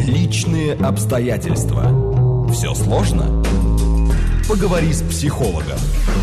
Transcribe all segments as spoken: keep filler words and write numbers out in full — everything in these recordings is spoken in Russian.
Личные обстоятельства. Все сложно? Поговори с психологом.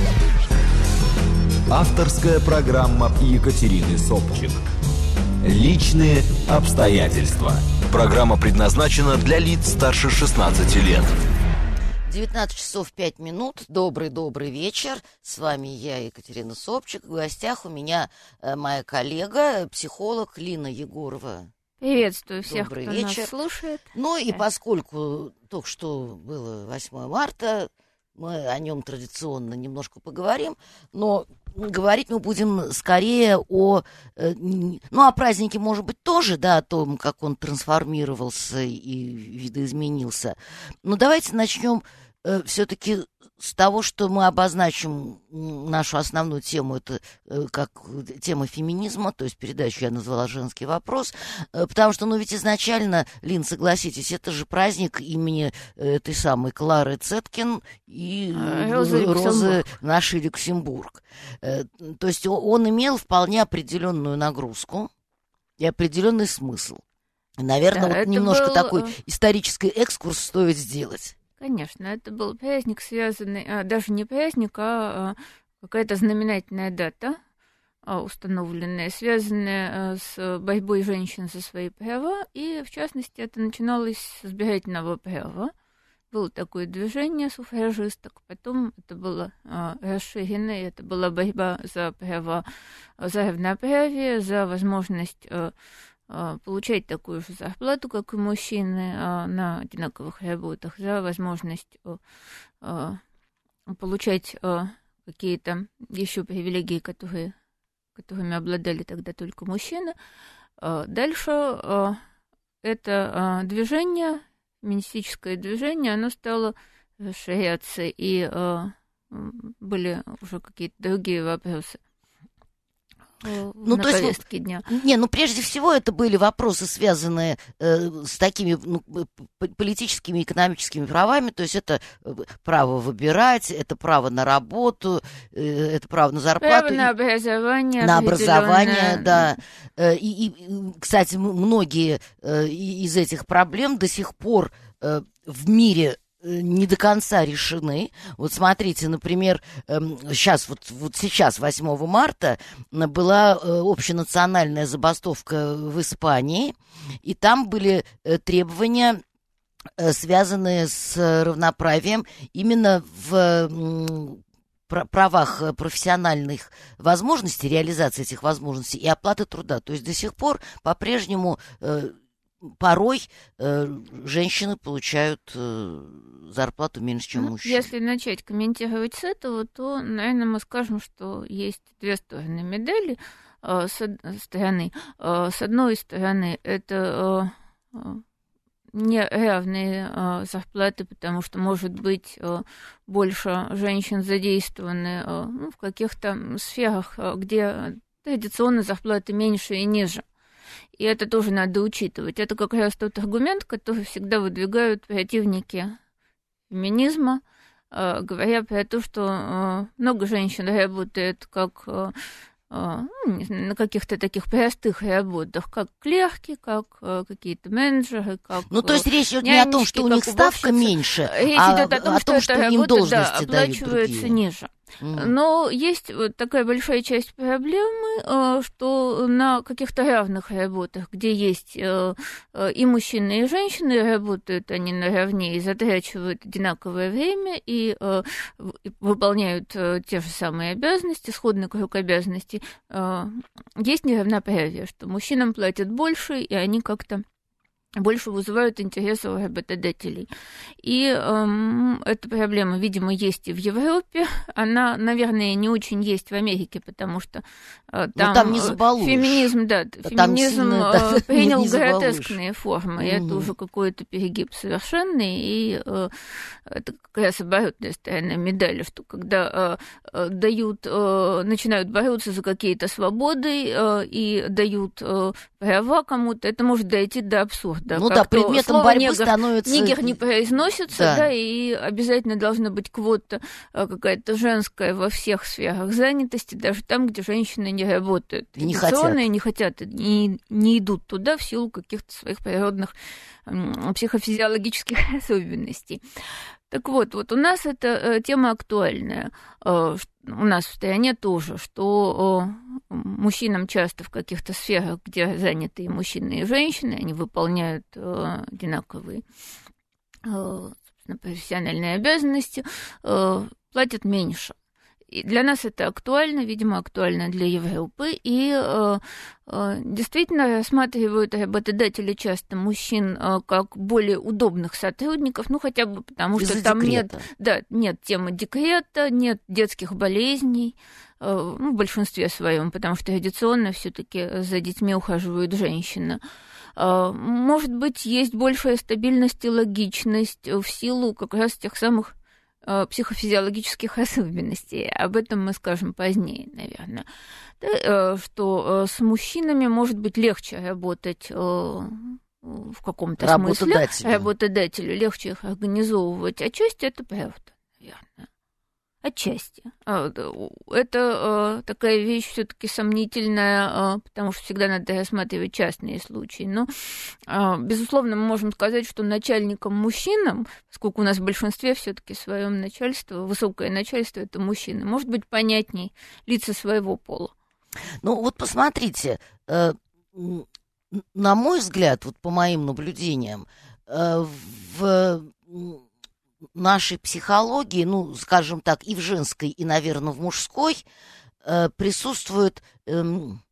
Авторская программа Екатерины Собчик. Личные обстоятельства. Программа предназначена для лиц старше шестнадцати лет. девятнадцать часов пять минут. Добрый-добрый вечер. С вами я, Екатерина Собчик. В гостях у меня э, моя коллега, психолог Лина Егорова. Приветствую всех, Добрый кто вечер. нас слушает. Ну и Да. поскольку только что было восьмое марта, мы о нем традиционно немножко поговорим, но говорить мы будем скорее о, э, ну, о празднике, может быть, тоже, да, о том, как он трансформировался и видоизменился. Но давайте начнем э, все-таки с того, что мы обозначим нашу основную тему, это э, как тема феминизма, то есть передачу я назвала «Женский вопрос», э, потому что, ну, ведь изначально, Лин, согласитесь, это же праздник имени э, этой самой Клары Цеткин и э, Розы Розы нашей Люксембург. Э, то есть он, он имел вполне определенную нагрузку и определенный смысл. Наверное, Да, вот немножко был... такой исторический экскурс стоит сделать. Конечно, это был праздник, связанный, а, даже не праздник, а, а какая-то знаменательная дата, а, установленная, связанная а, с борьбой женщин за свои права, и, в частности, это начиналось с избирательного права. Было такое движение суфражисток, потом это было а, расширено, и это была борьба за права, за равноправие, за возможность а, получать такую же зарплату, как и мужчины, на одинаковых работах, за возможность получать какие-то еще привилегии, которые, которыми обладали тогда только мужчины. Дальше это движение, феминистическое движение, оно стало расширяться, и были уже какие-то другие вопросы. Ну, на то есть, повестке дня. Не, ну прежде всего это были вопросы, связанные э, с такими ну, политическими, экономическими правами, то есть это право выбирать, это право на работу, э, это право на зарплату. Право на образование. На образование, да. И, и, кстати, многие э, из этих проблем до сих пор э, в мире не до конца решены. Вот смотрите, например, сейчас, вот, вот сейчас, восьмого марта, была общенациональная забастовка в Испании, и там были требования, связанные с равноправием именно в правах профессиональных возможностей, реализации этих возможностей и оплаты труда. То есть до сих пор по-прежнему порой э, женщины получают э, зарплату меньше, чем ну, мужчины. Если начать комментировать с этого, то, наверное, мы скажем, что есть две стороны медали. Э, с, стороны. Э, с одной стороны, это э, неравные э, зарплаты, потому что, может быть, э, больше женщин задействованы э, ну, в каких-то сферах, э, где традиционно зарплаты меньше и ниже. И это тоже надо учитывать. Это как раз тот аргумент, который всегда выдвигают противники феминизма, э, говоря про то, что э, много женщин работает как э, э, ну, знаю, на каких-то таких простых работах, как клерки, как э, какие-то менеджеры, как Ну, то есть речь идет нянечки, не о том, что у них ставка меньше, речь а идет о том, о что, том, что эта им работа, должности да, дают оплачивается другие. ниже. Mm. Но есть вот такая большая часть проблемы, что на каких-то равных работах, где есть и мужчины, и женщины, работают они наравне и затрачивают одинаковое время, и выполняют те же самые обязанности, сходный круг обязанностей, есть неравноправие, что мужчинам платят больше, и они как-то больше вызывают интересы у работодателей. И эм, эта проблема, видимо, есть и в Европе. Она, наверное, не очень есть в Америке, потому что э, там, там не забалуешь. Феминизм, да, да феминизм сильно, э, да, принял не гротескные формы. Угу. И это уже какой-то перегиб совершенный. И э, это как раз оборотная сторона медали, что когда э, дают, э, начинают бороться за какие-то свободы э, и дают э, права кому-то, это может дойти до абсурда. да. Ну да, предметом борьбы негр, становится... Нигер не произносится, да. да, и обязательно должна быть квота какая-то женская во всех сферах занятости, даже там, где женщины не работают. Не хотят. не хотят, не, не идут туда в силу каких-то своих природных психофизиологических особенностей. Так вот, вот у нас эта э, тема актуальная. Э, у нас в стране тоже, что э, мужчинам часто в каких-то сферах, где заняты и мужчины, и женщины, они выполняют э, одинаковые э, профессиональные обязанности, э, платят меньше. И для нас это актуально, видимо, актуально для Европы. И э, э, действительно рассматривают работодатели часто мужчин э, как более удобных сотрудников, ну хотя бы потому, Из-за что там декрета. нет, да, нет темы декрета, нет детских болезней, э, ну, в большинстве своем, потому что традиционно все-таки за детьми ухаживают женщины. Э, может быть, есть большая стабильность и логичность в силу как раз тех самых психофизиологических особенностей. Об этом мы скажем позднее, наверное. Да, что с мужчинами может быть легче работать в каком-то смысле. Работодателю легче их организовывать. Отчасти это правда, наверное. Отчасти. Это такая вещь все-таки сомнительная, потому что всегда надо рассматривать частные случаи. Но, безусловно, мы можем сказать, что начальникам-мужчинам, поскольку у нас в большинстве все-таки своем начальство, высокое начальство это мужчины, может быть понятней лица своего пола. Ну вот посмотрите, на мой взгляд, вот по моим наблюдениям, в нашей психологии, ну, скажем так, и в женской, и, наверное, в мужской, э, присутствует э,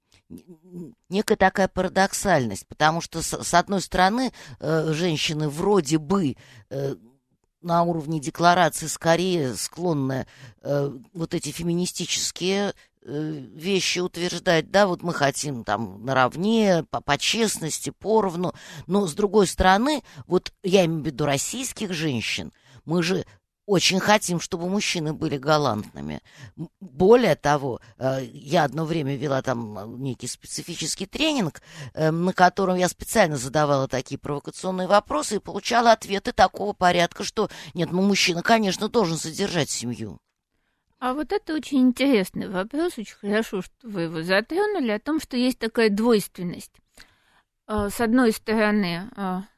некая такая парадоксальность, потому что, с, с одной стороны, э, женщины вроде бы э, на уровне декларации скорее склонны э, вот эти феминистические э, вещи утверждать, да, вот мы хотим там наравне, по, по честности, поровну, но, с другой стороны, вот я имею в виду российских женщин, мы же очень хотим, чтобы мужчины были галантными. Более того, я одно время вела там некий специфический тренинг, на котором я специально задавала такие провокационные вопросы и получала ответы такого порядка, что нет, ну мужчина, конечно, должен содержать семью. А вот это очень интересный вопрос, очень хорошо, что вы его затронули, о том, что есть такая двойственность. С одной стороны,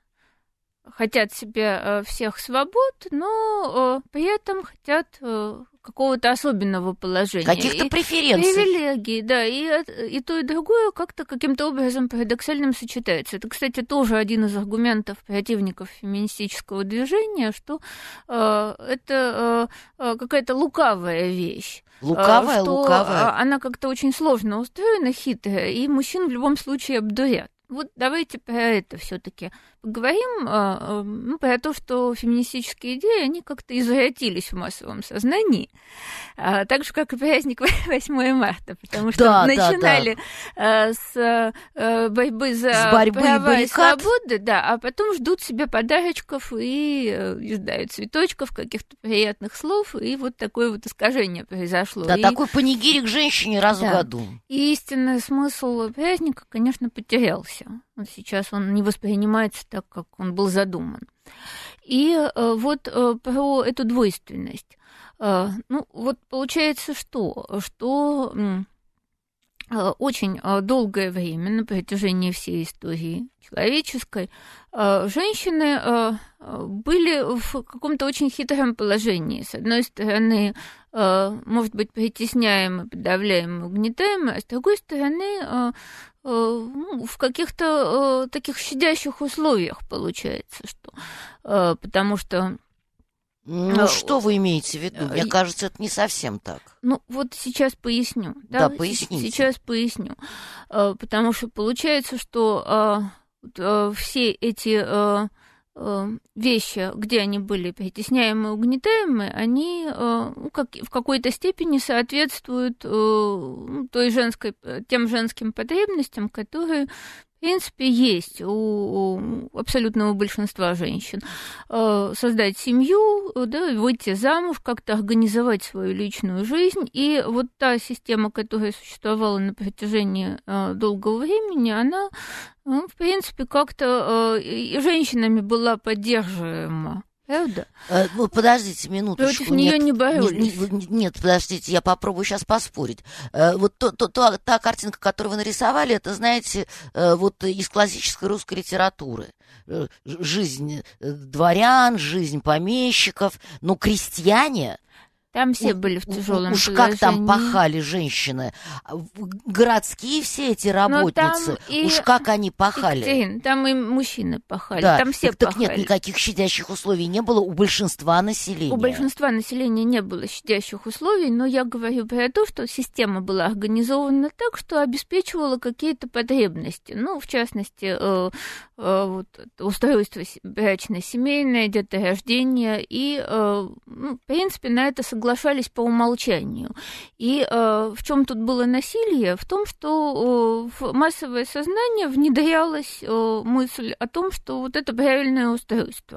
хотят себе всех свобод, но при этом хотят какого-то особенного положения. Каких-то преференций. Привилегий, да. И, и то, и другое как-то каким-то образом парадоксальным сочетается. Это, кстати, тоже один из аргументов противников феминистического движения, что э, это э, какая-то лукавая вещь. Лукавая, что лукавая. Она как-то очень сложно устроена, хитрая, и мужчин в любом случае обдурят. Вот давайте про это все-таки поговорим, ну, про то, что феминистические идеи, они как-то извратились в массовом сознании, так же, как и праздник восьмое марта, потому что да, начинали да, да. с борьбы за с борьбы права и, и свободы, да, а потом ждут себе подарочков и ждают цветочков, каких-то приятных слов, и вот такое вот искажение произошло. Да, и... такой панигирик женщине раз да. в году. И истинный смысл праздника, конечно, потерялся. Сейчас он не воспринимается так, как он был задуман. И э, вот э, про эту двойственность. Э, ну, вот получается что? Что э, очень долгое время, на протяжении всей истории человеческой, э, женщины э, были в каком-то очень хитром положении. С одной стороны, э, может быть, притесняемы, подавляемы, угнетаемы, а с другой стороны, э, Ну, в каких-то э, таких щадящих условиях получается, что, э, потому что... Ну, э, что вы имеете в виду? Мне э, кажется, это не совсем так. Ну, вот сейчас поясню. Да, да поясните. Сейчас поясню. Э, потому что получается, что э, э, все эти... Э, вещи, где они были притесняемы и угнетаемы, они ну, как, в какой-то степени соответствуют той женской, тем женским потребностям, которые принципе, есть у, у абсолютного большинства женщин. Создать семью, да, выйти замуж, как-то организовать свою личную жизнь. И вот та система, которая существовала на протяжении долгого времени, она, ну, в принципе, как-то женщинами была поддерживаема. Правда? Э, ну, подождите минуточку. Против нее нет, не боролись. Не, не, нет, подождите, я попробую сейчас поспорить. Э, вот то, то, то, та картинка, которую вы нарисовали, это, знаете, э, вот из классической русской литературы. Э, жизнь дворян, жизнь помещиков, но крестьяне... Там все были в тяжелом Уж положении. как там пахали женщины. Городские все эти работницы, и, уж как они пахали. Екатерина, там и мужчины пахали, да, там все так, так пахали. нет, никаких щадящих условий не было у большинства населения. У большинства населения не было щадящих условий, но я говорю про то, что система была организована так, что обеспечивала какие-то потребности. Ну, в частности, э, э, вот, устройство брачно-семейное, деторождение. И, э, ну, в принципе, на это согласились. Соглашались по умолчанию. И э, в чем тут было насилие? В том, что э, в массовое сознание внедрялась э, мысль о том, что вот это правильное устройство.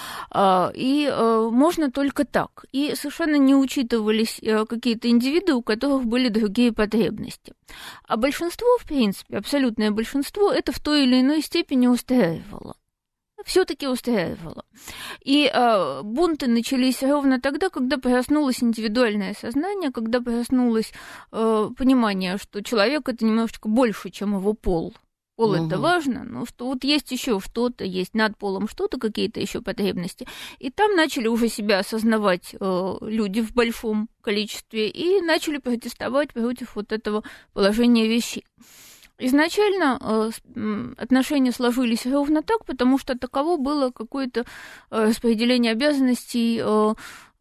Э, и э, можно только так. И совершенно не учитывались э, какие-то индивиды, у которых были другие потребности. А большинство, в принципе, абсолютное большинство, это в той или иной степени устраивало. Все-таки устраивало. И э, бунты начались ровно тогда, когда проснулось индивидуальное сознание, когда проснулось э, понимание, что человек это немножечко больше, чем его пол. Пол угу. это важно, но что вот есть еще что-то, есть над полом что-то, какие-то еще потребности. И там начали уже себя осознавать э, люди в большом количестве и начали протестовать против вот этого положения вещей. Изначально э, отношения сложились ровно так, потому что таково было какое-то э, распределение обязанностей, э, э,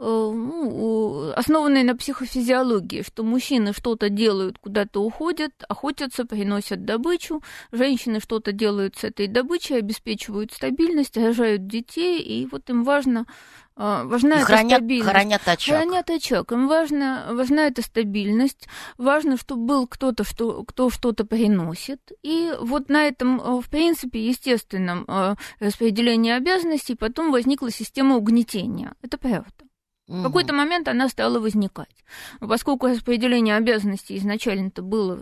ну, основанное на психофизиологии, что мужчины что-то делают, куда-то уходят, охотятся, приносят добычу, женщины что-то делают с этой добычей, обеспечивают стабильность, рожают детей, и вот им важно... Важна эта хранят, стабильность. Хранят очаг. Хранят очаг. Им важно, важна эта стабильность. Важно, чтобы был кто-то, что, кто что-то приносит. И вот на этом, в принципе, естественном распределении обязанностей потом возникла система угнетения. Это правда. Угу. В какой-то момент она стала возникать. Но поскольку распределение обязанностей изначально-то было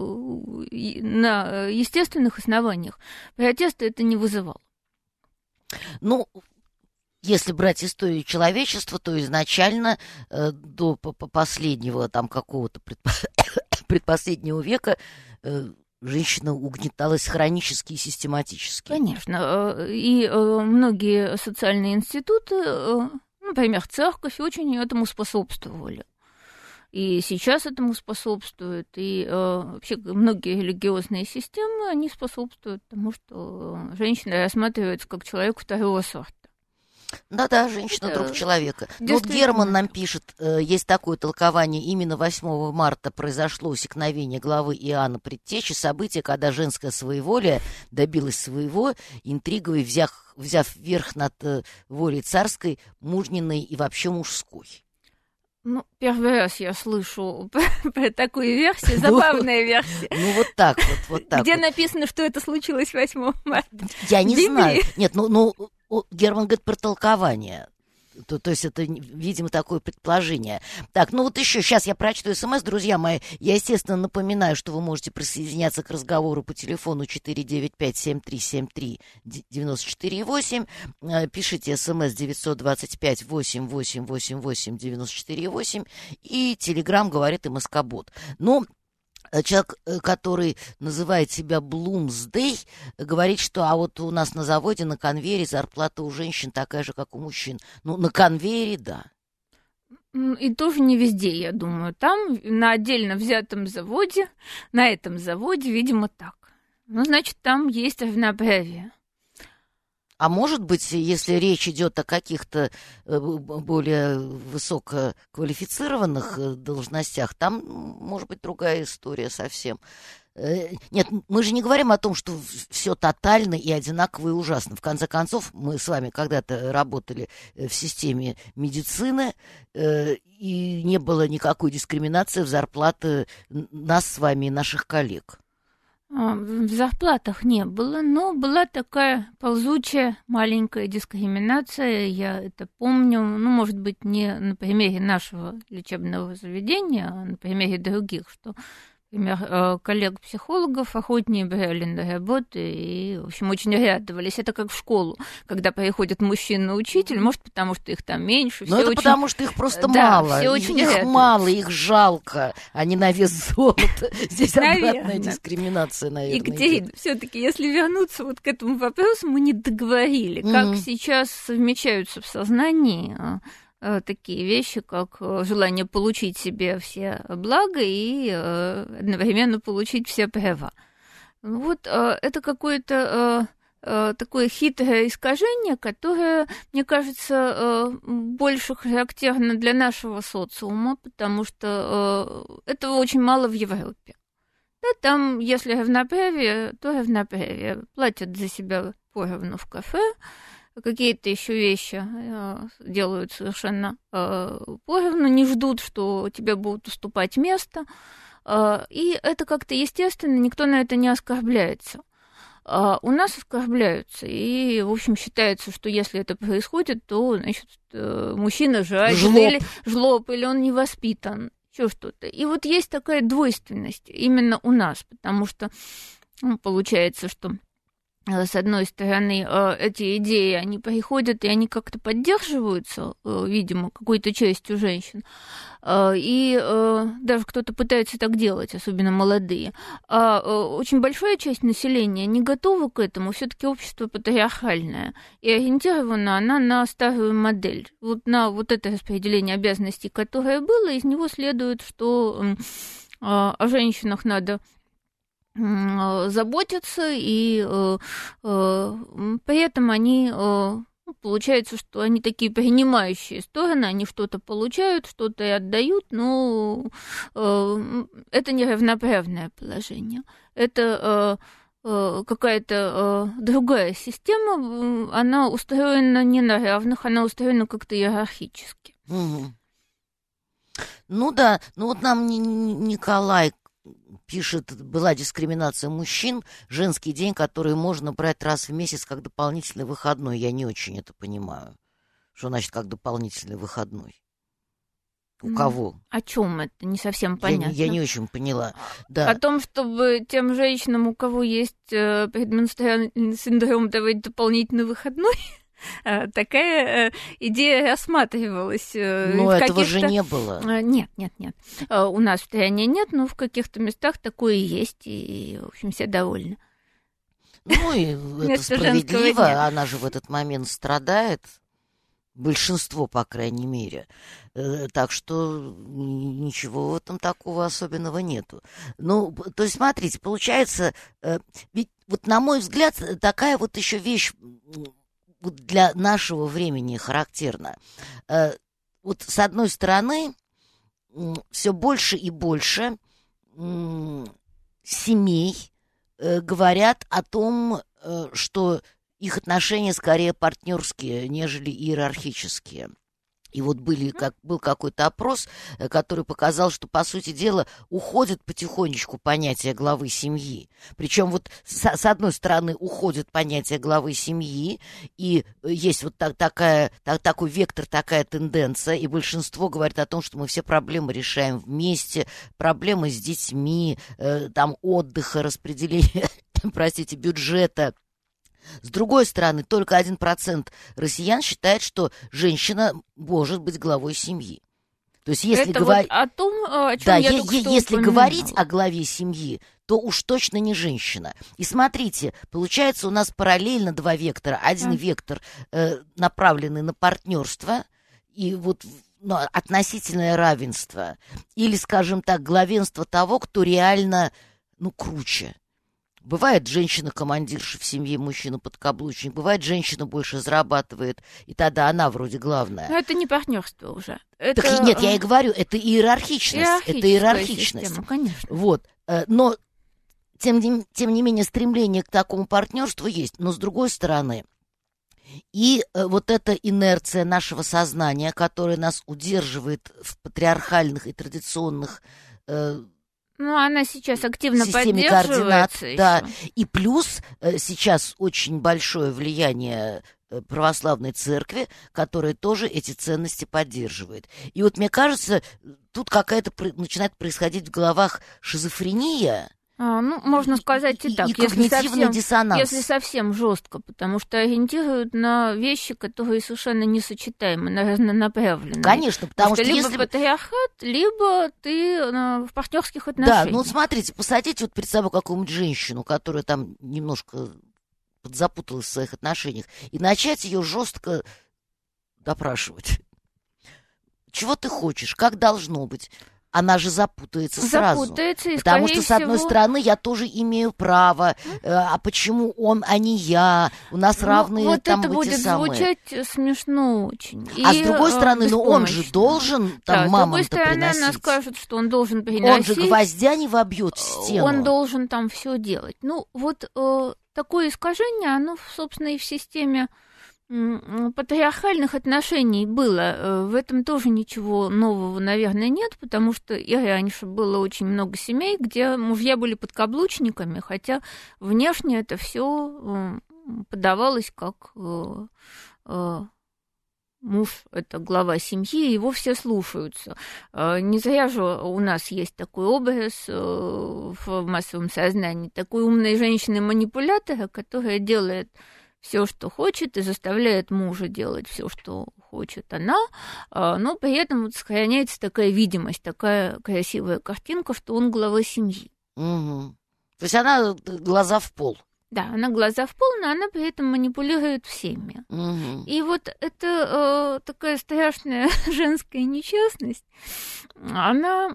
на естественных основаниях, протеста это не вызывало. Ну... Если брать историю человечества, то изначально э, до последнего там какого-то предпо- предпоследнего века э, женщина угнеталась хронически и систематически. Конечно. И э, многие социальные институты, э, например, церковь, очень этому способствовали. И сейчас этому способствуют, и э, вообще многие религиозные системы, они способствуют тому, что женщина рассматривается как человек второго сорта. Да-да, женщина друг человека. Ну, вот Герман нам пишет, э, есть такое толкование, именно восьмого марта произошло усекновение главы Иоанна Предтечи, событие, когда женское своеволие добилось своего, интриговой взяв, взяв верх над э, волей царской, мужниной и вообще мужской. Ну, первый раз я слышу про такую версию, забавная версия. Ну, вот так вот, вот так. Где написано, что это случилось восьмого марта? Я не знаю. Нет, ну, ну, Герман говорит про толкование. То, то есть это, видимо, такое предположение. Так, ну вот еще, сейчас я прочту смс, друзья мои. Я, естественно, напоминаю, что вы можете присоединяться к разговору по телефону четыре девять пять семь три семь три девять четыре восемь. Пишите смс девять два пять восемь восемь восемь восемь девять четыре восемь. И телеграм говорит МСК-бот. Ну, человек, который называет себя Блумсдей, говорит, что а вот у нас на заводе, на конвейере зарплата у женщин такая же, как у мужчин. Ну, на конвейере, да. И тоже не везде, я думаю. Там, на отдельно взятом заводе, на этом заводе, видимо, так. Ну, значит, там есть равноправие. А может быть, если речь идет о каких-то более высококвалифицированных должностях, там может быть другая история совсем. Нет, мы же не говорим о том, что все тотально и одинаково и ужасно. В конце концов, мы с вами когда-то работали в системе медицины, и не было никакой дискриминации в зарплаты нас с вами и наших коллег. В зарплатах не было, но была такая ползучая маленькая дискриминация, я это помню, ну, может быть, не на примере нашего лечебного заведения, а на примере других, что, например, коллег-психологов охотнее брали на работу и, в общем, очень радовались. Это как в школу, когда приходит мужчина-учитель, может, потому что их там меньше. Ну, это очень... потому что их просто да, мало. Все очень их радуются. мало, их жалко, а не на вес золота. Здесь обратная дискриминация, наверное. Екатерина, все-таки, если вернуться вот к этому вопросу, мы не договорили, mm-hmm. как сейчас совмещаются в сознании такие вещи, как желание получить себе все блага и одновременно получить все права. Вот это какое-то такое хитрое искажение, которое, мне кажется, больше характерно для нашего социума, потому что этого очень мало в Европе. Да, там, если равноправие, то равноправие. Платят за себя поровну в кафе, какие-то еще вещи э, делают совершенно э, поровну, не ждут, что тебе будут уступать место. Э, и это как-то естественно, никто на это не оскорбляется. А у нас оскорбляются, и, в общем, считается, что если это происходит, то, значит, мужчина жаден, жлоб. или жлоб, или он не воспитан, еще что-то. И вот есть такая двойственность именно у нас, потому что ну, получается, что с одной стороны, эти идеи, они приходят, и они как-то поддерживаются, видимо, какой-то частью женщин, и даже кто-то пытается так делать, особенно молодые. А очень большая часть населения не готова к этому, все-таки общество патриархальное, и ориентирована она на старую модель. Вот на вот это распределение обязанностей, которое было, из него следует, что о женщинах надо заботятся, и э, э, при этом они, э, получается, что они такие принимающие стороны, они что-то получают, что-то и отдают, но э, это неравноправное положение. Это э, э, какая-то э, другая система, она устроена не на равных, она устроена как-то иерархически. Угу. Ну да, ну вот нам Николай пишет, была дискриминация мужчин, женский день, который можно брать раз в месяц как дополнительный выходной. Я не очень это понимаю. Что значит как дополнительный выходной? У кого? О чем это? Не совсем понятно. Я, я не очень поняла. Да. О том, чтобы тем женщинам, у кого есть э, предменструальный синдром, давать дополнительный выходной. Такая идея рассматривалась. Но этого же не было. Нет, нет, нет. У нас в стране нет, но в каких-то местах такое есть, и, в общем, все довольны. Ну и это справедливо, она же в этот момент страдает. Большинство, по крайней мере. Так что ничего в этом такого особенного нету. Ну, то есть, смотрите, получается, ведь вот на мой взгляд, такая вот еще вещь для нашего времени характерна. Вот с одной стороны, все больше и больше семей говорят о том, что их отношения скорее партнерские, нежели иерархические. И вот были, как, был какой-то опрос, который показал, что, по сути дела, уходит потихонечку понятие главы семьи. Причем вот с, с одной стороны уходит понятие главы семьи, и есть вот так, такая, так, такой вектор, такая тенденция, и большинство говорит о том, что мы все проблемы решаем вместе, проблемы с детьми, э, там отдыха, распределения, простите, бюджета. С другой стороны, только один процент россиян считает, что женщина может быть главой семьи. То есть, если это говор... вот о том, о чем да, я е- только е- что если упоминала. говорить о главе семьи, то уж точно не женщина. И смотрите, получается у нас параллельно два вектора. Один а. вектор э, направленный на партнерство и вот ну, относительное равенство. Или, скажем так, главенство того, кто реально, ну, круче. Бывает женщина-командирша в семье, мужчина-подкаблучник. Бывает, женщина больше зарабатывает, и тогда она вроде главная. Но это не партнерство уже. Это... Так нет, я и говорю, это иерархичность. Это иерархичность. Система, конечно. Вот. Но, тем не, тем не менее, стремление к такому партнерству есть. Но, с другой стороны, и вот эта инерция нашего сознания, которая нас удерживает в патриархальных и традиционных Ну, она сейчас активно системе координат, поддерживается да. еще. И плюс э, сейчас очень большое влияние э, православной церкви, которая тоже эти ценности поддерживает. И вот мне кажется, тут какая-то пр- начинает происходить в головах шизофрения. А, ну, можно сказать и, и так, и если когнитивный совсем, диссонанс. если совсем жестко, потому что ориентируют на вещи, которые совершенно несочетаемы, на разнонаправленные. Конечно, потому, потому что, что либо если... патриархат, либо ты э, в партнерских отношениях. Да, ну вот смотрите, посадите вот перед собой какую-нибудь женщину, которая там немножко подзапуталась в своих отношениях, и начать ее жестко допрашивать. Чего ты хочешь? Как должно быть? Она же запутается сразу. Запутается, и, потому что, с одной всего... стороны, я тоже имею право. Э, а почему он, а не я? У нас ну, равные вот там это будет самые. звучать смешно очень. А и, с другой стороны, ну он же должен там да, мамам-то с другой стороны, приносить. она скажет, что он должен приносить. Он же гвоздя не вобьет в стену. Он должен там все делать. Ну, вот э, такое искажение, оно, собственно, и в системе патриархальных отношений было. В этом тоже ничего нового, наверное, нет, потому что и раньше было очень много семей, где мужья были подкаблучниками, хотя внешне это все подавалось как муж – это глава семьи, его все слушаются. Не зря же у нас есть такой образ в массовом сознании, такой умной женщины-манипулятора, которая делает все, что хочет, и заставляет мужа делать все, что хочет она, но при этом вот сохраняется такая видимость, такая красивая картинка, что он глава семьи. Угу. То есть она глаза в пол. Да, она глаза в пол, но она при этом манипулирует всеми. Угу. И вот эта э, такая страшная женская нечестность, она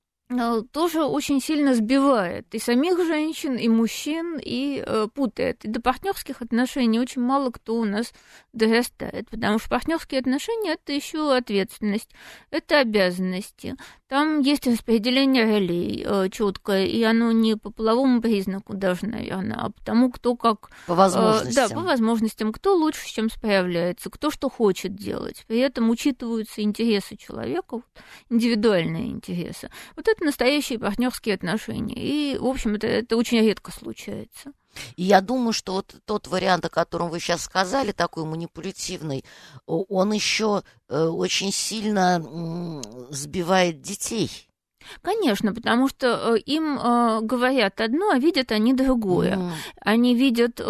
тоже очень сильно сбивает и самих женщин, и мужчин, и э, путает. И до партнерских отношений очень мало кто у нас дорастает, потому что партнерские отношения – это еще ответственность, это обязанности. Там есть распределение ролей э, четкое, и оно не по половому признаку даже, наверное, а потому, кто как… По возможностям. Э, да, по возможностям, кто лучше с чем справляется, кто что хочет делать. При этом учитываются интересы человека, индивидуальные интересы. Вот это настоящие партнерские отношения. И, в общем, это, это очень редко случается. И я думаю, что вот тот вариант, о котором вы сейчас сказали, такой манипулятивный, он еще очень сильно сбивает детей. Конечно, потому что э, им э, говорят одно, а видят они другое. Mm. Они видят э,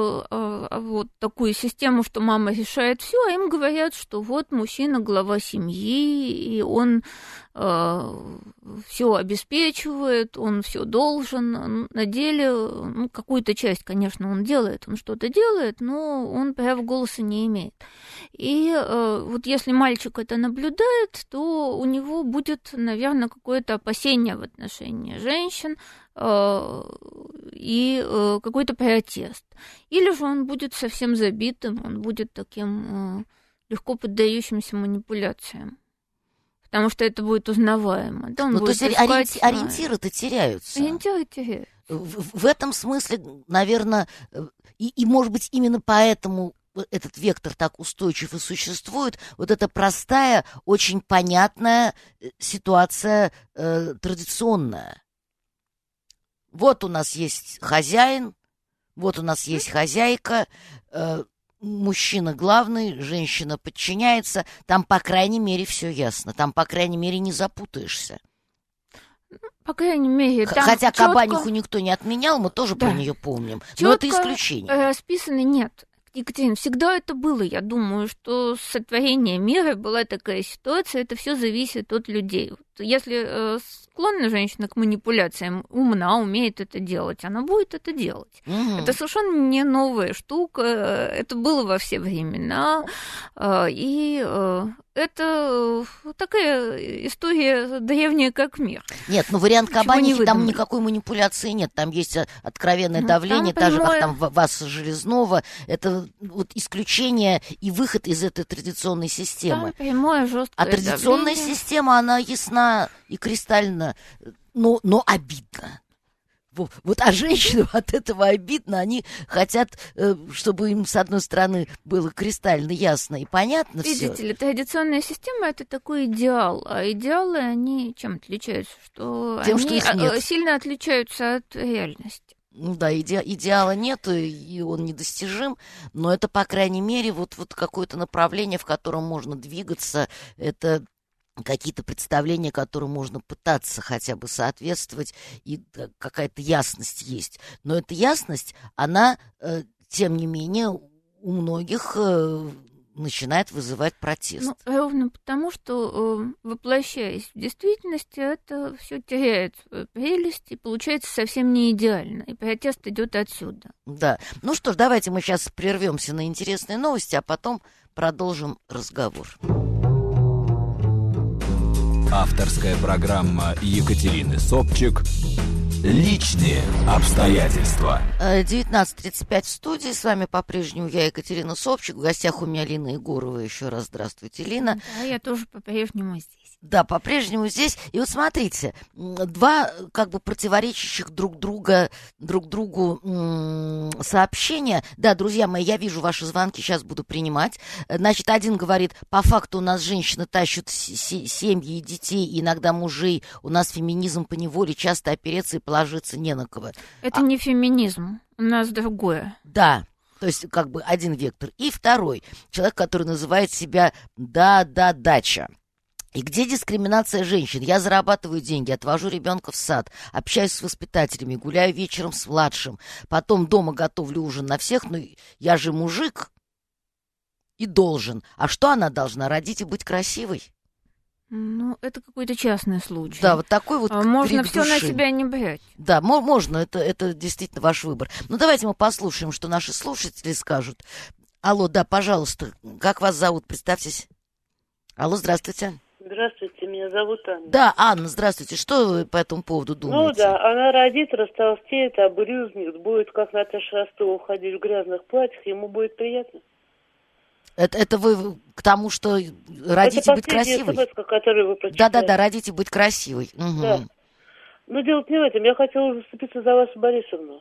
э, вот такую систему, что мама решает все, а им говорят, что вот мужчина глава семьи, и он э, все обеспечивает, он все должен. На деле, ну, какую-то часть, конечно, он делает, он что-то делает, но он права голоса не имеет. И э, вот если мальчик это наблюдает, то у него будет, наверное, какое-то опасение в отношении женщин э, и э, какой-то протест. Или же он будет совсем забитым, он будет таким э, легко поддающимся манипуляциям. Потому что это будет узнаваемо. Да, ну, будет то есть искать, ориентиры-то теряются. Ориентиры теряются. В, в этом смысле, наверное, и, и, может быть, именно поэтому этот вектор так устойчив и существует, вот эта простая, очень понятная ситуация э, традиционная. Вот у нас есть хозяин, вот у нас есть хозяйка, э, мужчина главный, женщина подчиняется, там, по крайней мере, все ясно, там, по крайней мере, не запутаешься. По крайней мере, там хотя чётко... Кабаниху никто не отменял, мы тоже да. про нее помним, но это исключение. Расписано нет. Екатерина, всегда это было. Я думаю, что с сотворения мира была такая ситуация, это все зависит от людей. Если э, склонна женщина к манипуляциям, умна, умеет это делать, она будет это делать. Mm-hmm. Это совершенно не новая штука, это было во все времена, э, и э, это такая история древняя, как мир. Нет, ну вариант Кабанихи, там никакой манипуляции нет, там есть откровенное ну, давление, так же, как там Васа Железного, это вот исключение и выход из этой традиционной системы. Там прямое, жесткое а традиционная давление. Система, она ясна и кристально, но, но обидна. Вот, а женщинам от этого обидно, они хотят, чтобы им, с одной стороны, было кристально ясно и понятно все. Видите ли, традиционная система — это такой идеал, а идеалы, они чем отличаются? Что Тем, они что их нет. Сильно отличаются от реальности. Ну да, иде, идеала нет, и он недостижим, но это, по крайней мере, вот, вот какое-то направление, в котором можно двигаться, это какие-то представления, которым можно пытаться хотя бы соответствовать, и какая-то ясность есть. Но эта ясность, она, э, тем не менее, у многих э, начинает вызывать протест. Ну, ровно потому, что, э, воплощаясь в действительности, это все теряет свою прелесть и получается совсем не идеально. И протест идет отсюда. Да. Ну что ж, давайте мы сейчас прервемся на интересные новости, а потом продолжим разговор. Авторская программа Екатерины Собчик «Личные обстоятельства». девятнадцать тридцать пять в студии. С вами по-прежнему я, Екатерина Собчик. В гостях у меня Лина Егорова. Еще раз здравствуйте, Лина. Да, я тоже по-прежнему здесь. Да, по-прежнему здесь. И вот смотрите, два как бы противоречащих друг друга, друг другу м- сообщения. Да, друзья мои, я вижу ваши звонки, сейчас буду принимать. Значит, один говорит, по факту у нас женщины тащат с- семьи и детей, и иногда мужей. У нас феминизм поневоле, часто опереться и положиться не на кого. Это а... не феминизм, у нас другое. Да. То есть, как бы один вектор. И второй, человек, который называет себя «да-да-дача». И где дискриминация женщин? Я зарабатываю деньги, отвожу ребенка в сад, общаюсь с воспитателями, гуляю вечером с младшим, потом дома готовлю ужин на всех, но я же мужик и должен. А что она должна? Родить и быть красивой? Ну, это какой-то частный случай. Да, вот такой вот можно все души. на себя не брать. Да, можно, это, это действительно ваш выбор. Ну, давайте мы послушаем, что наши слушатели скажут. Алло, да, пожалуйста, как вас зовут? Представьтесь. Алло, здравствуйте. Здравствуйте, меня зовут Анна. Да, Анна, здравствуйте. Что вы по этому поводу думаете? Ну да, она родит, растолстеет, обрюзнет, будет, как Наташа Ростова, ходить в грязных платьях, ему будет приятно. Это, это вы к тому, что родите быть красивой? Это смс, которую вы прочитали. Да-да-да, родите быть красивой. Угу. Да. Но дело не в этом. Я хотела заступиться за вас, Борисовну.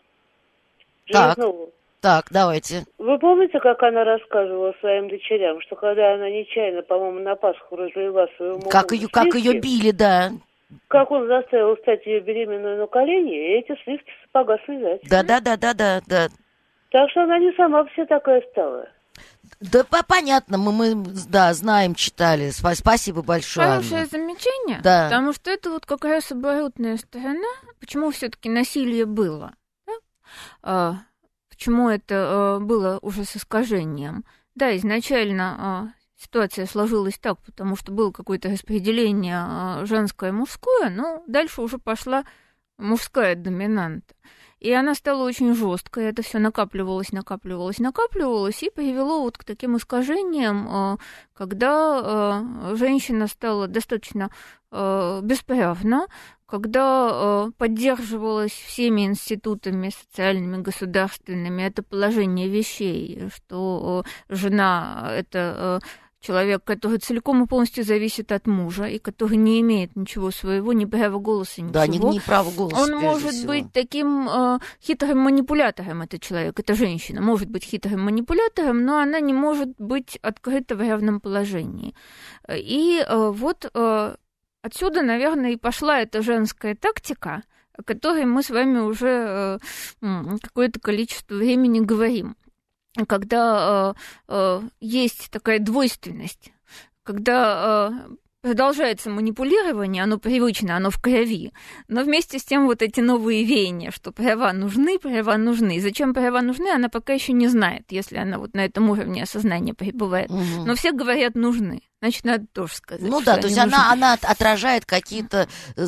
Так. Железнову. Так, давайте. Вы помните, как она рассказывала своим дочерям, что когда она нечаянно, по-моему, на Пасху разлила своему как ее, как ее били, да. Как он заставил встать ее беременную на колени и эти сливки сапога связать. Да-да-да-да-да. да. Так что она не сама все такая стала. Да, понятно, мы, мы, да, знаем, читали. Спасибо большое, Хорошее Анна. замечание, да. Потому что это вот как раз оборотная сторона, почему все-таки насилие было, да? а, почему это а, было уже с искажением. Да, изначально а, ситуация сложилась так, потому что было какое-то распределение а, женское-мужское, но дальше уже пошла мужская доминанта. И она стала очень жесткой, это все накапливалось, накапливалось, накапливалось, и привело вот к таким искажениям, когда женщина стала достаточно бесправна, когда поддерживалась всеми институтами социальными, государственными это положение вещей, что жена — это человек, который целиком и полностью зависит от мужа, и который не имеет ничего своего, ни права голоса, ничего. Да, не, не права голоса, Он может всего. быть таким э, хитрым манипулятором, этот человек, эта женщина может быть хитрым манипулятором, но она не может быть открыта в равном положении. И э, вот э, отсюда, наверное, и пошла эта женская тактика, о которой мы с вами уже э, какое-то количество времени говорим. Когда э, э, есть такая двойственность, когда э, продолжается манипулирование, оно привычно, оно в крови, но вместе с тем вот эти новые веяния, что права нужны, права нужны. И зачем права нужны, она пока еще не знает, если она вот на этом уровне осознания пребывает. Угу. Но все говорят нужны. Значит, надо тоже сказать. Ну да, то есть она, она отражает какие-то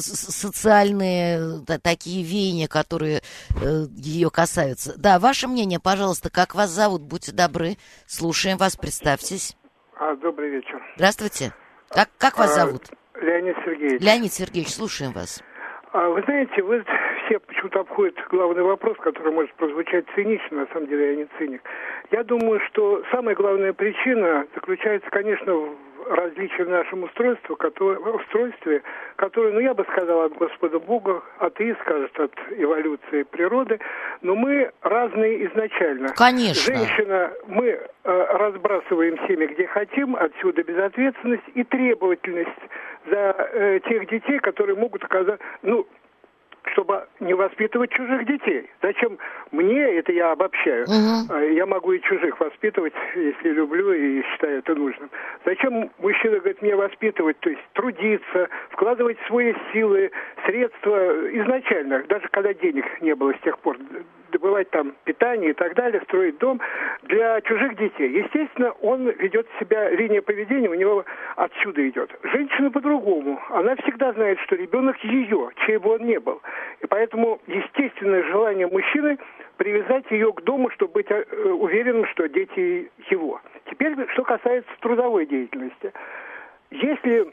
социальные такие веяния, которые ее касаются. Да, ваше мнение, пожалуйста, как вас зовут? Будьте добры, слушаем вас, представьтесь. А, добрый вечер. Здравствуйте. Как, как вас зовут? А, Леонид Сергеевич. Леонид Сергеевич, слушаем вас. А, вы знаете, вы все почему-то обходят главный вопрос, который может прозвучать цинично, на самом деле я не циник. Я думаю, что самая главная причина заключается, конечно, в различия в нашем устройстве, которое, устройстве, которое, ну, я бы сказал, от Господа Бога, атеист скажет, от эволюции природы, но мы разные изначально. Конечно. Женщина, мы э, разбрасываем семя где хотим, отсюда безответственность и требовательность за э, тех детей, которые могут оказать, ну, чтобы не воспитывать чужих детей. Зачем мне, это я обобщаю, угу. я могу и чужих воспитывать, если люблю и считаю это нужным. Зачем мужчина говорит мне воспитывать, то есть трудиться, вкладывать свои силы, средства изначально, даже когда денег не было с тех пор, добывать там питание и так далее, строить дом для чужих детей. Естественно, он ведет себя, линия поведения у него отсюда идет. Женщина по-другому. Она всегда знает, что ребенок ее, чей бы он ни был. И поэтому естественное желание мужчины привязать ее к дому, чтобы быть уверенным, что дети его. Теперь, что касается трудовой деятельности. Если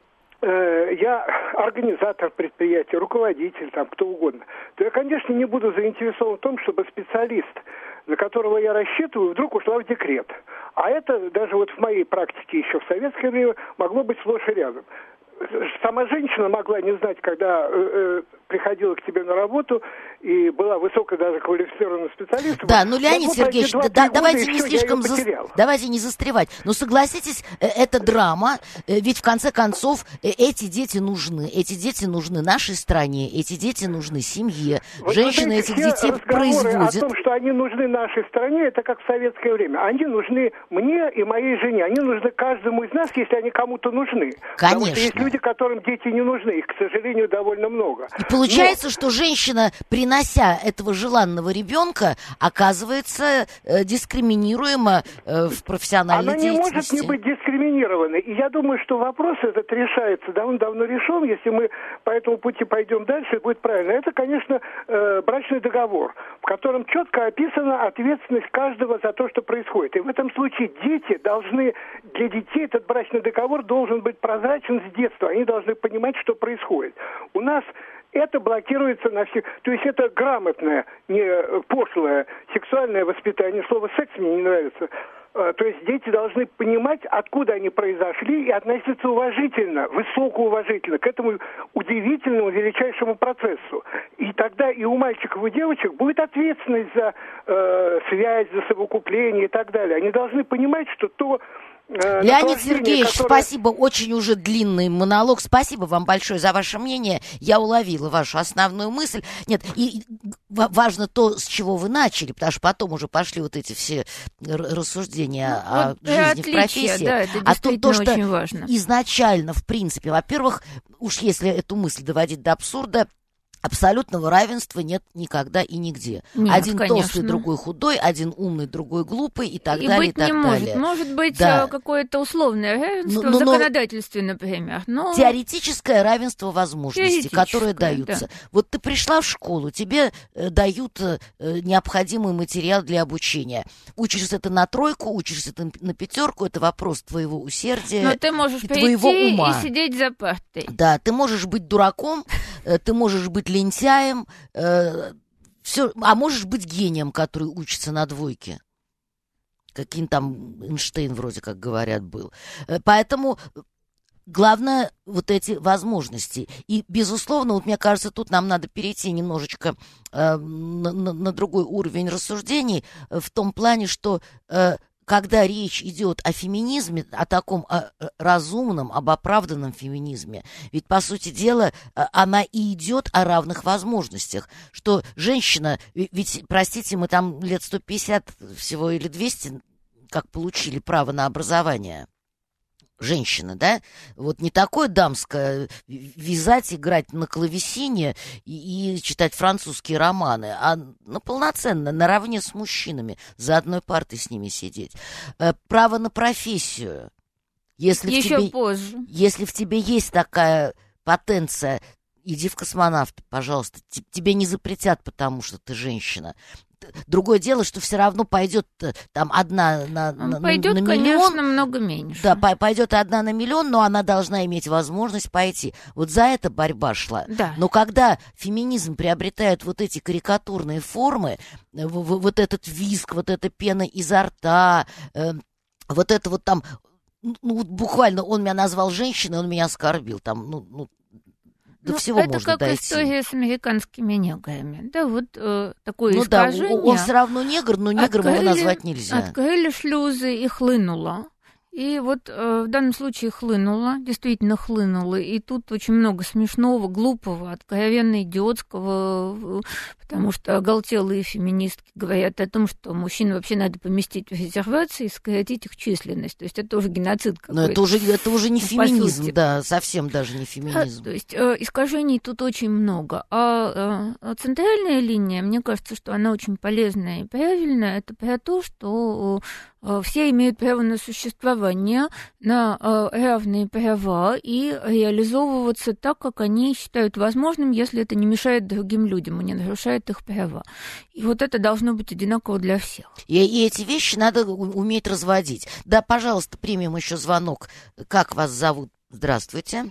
э, я организатор предприятия, руководитель, там, кто угодно, то я, конечно, не буду заинтересован в том, чтобы специалист, на которого я рассчитываю, вдруг ушла в декрет. А это даже вот в моей практике еще в советское время могло быть сплошь и рядом. Сама женщина могла не знать, когда э, э, приходила к тебе на работу и была высоко даже квалифицированным специалистом. Да, ну, Леонид Сергеевич, да, давайте не слишком за... давайте не застревать. Но согласитесь, это драма, ведь в конце концов эти дети нужны. Эти дети нужны нашей стране, эти дети нужны семье. Вот женщина знаете, этих детей производит. О том, что они нужны нашей стране, это как в советское время. Они нужны мне и моей жене. Они нужны каждому из нас, если они кому-то нужны. Конечно. Потому что есть люди, которым дети не нужны. Их, к сожалению, довольно много. И получается, Но... что женщина, принося этого желанного ребенка, оказывается э, дискриминируема э, в профессиональной Она деятельности. Она не может не быть дискриминированной. И я думаю, что вопрос этот решается, давно-давно решен. Если мы по этому пути пойдем дальше, будет правильно. Это, конечно, э, брачный договор, в котором четко описана ответственность каждого за то, что происходит. И в этом случае дети должны, для детей этот брачный договор должен быть прозрачен с детства. Они должны понимать, что происходит. У нас это блокируется на всех... То есть это грамотное, не пошлое сексуальное воспитание. Слово «секс» мне не нравится. То есть дети должны понимать, откуда они произошли, и относиться уважительно, высокоуважительно к этому удивительному, величайшему процессу. И тогда и у мальчиков, и у девочек будет ответственность за э, связь, за совокупление и так далее. Они должны понимать, что то... Леонид Сергеевич, которое... спасибо, очень уже длинный монолог. Спасибо вам большое за ваше мнение. Я уловила вашу основную мысль. Нет, и важно то, с чего вы начали, потому что потом уже пошли вот эти все рассуждения ну, о вот жизни в профессии. Да, это а то, то, что очень важно. Изначально, в принципе, во-первых, уж если эту мысль доводить до абсурда, абсолютного равенства нет никогда и нигде. Нет, один конечно. толстый, другой худой, один умный, другой глупый и так и далее. Быть и так не далее. может. Может быть, да. какое-то условное равенство но, но, в законодательстве, например. Но... Теоретическое равенство возможностей, которые даются. Да. Вот ты пришла в школу, тебе э, дают э, необходимый материал для обучения. Учишься ты на тройку, учишься ты на пятерку, это вопрос твоего усердия. Но ты можешь и прийти твоего ума. И сидеть за партой. Да, ты можешь быть дураком, э, ты можешь быть лентяем, все, а можешь быть гением, который учится на двойке. Каким там Эйнштейн вроде как говорят был. Поэтому главное вот эти возможности. И, безусловно, вот мне кажется, тут нам надо перейти немножечко э, на, на, на другой уровень рассуждений в том плане, что э, когда речь идет о феминизме, о таком о разумном, об оправданном феминизме, ведь, по сути дела, она и идет о равных возможностях, что женщина, ведь, простите, мы там лет сто пятьдесят всего или двести, как получили право на образование. Женщина, да, вот не такое дамское вязать, играть на клавесине и, и читать французские романы, а ну, полноценно, наравне с мужчинами, за одной партой с ними сидеть. Право на профессию. Если Еще в тебе, позже. Если в тебе есть такая потенция, иди в космонавты, пожалуйста. Тебе не запретят, потому что ты женщина. Другое дело, что все равно пойдет там одна на, на, пойдет, на миллион. Конечно, много меньше. Да, пойдет одна на миллион, но она должна иметь возможность пойти. Вот за это борьба шла. Да. Но когда феминизм приобретает вот эти карикатурные формы, вот этот визг, вот эта пена изо рта, вот это вот там... ну, буквально он меня назвал женщиной, он меня оскорбил. Там, ну, ну, до ну, всего это можно как дойти. история с американскими неграми. Да, вот э, такое ну искажение. Да, он все равно негр, но негром открыли, его назвать нельзя. Открыли шлюзы и хлынуло. И вот э, в данном случае хлынуло, действительно хлынуло. И тут очень много смешного, глупого, откровенно идиотского, потому что оголтелые феминистки говорят о том, что мужчин вообще надо поместить в резервации и сократить их численность. То есть это уже геноцид какой-то. Но это уже, это уже не ну, феминизм, да, совсем даже не феминизм. А, то есть э, искажений тут очень много. А э, центральная линия, мне кажется, что она очень полезная и правильная. Это про то, что э, все имеют право на существование, на э, равные права и реализовываться так, как они считают возможным, если это не мешает другим людям и не нарушает их права. И вот это должно быть одинаково для всех. И, и эти вещи надо уметь разводить. Да, пожалуйста, примем еще звонок. Как вас зовут? Здравствуйте.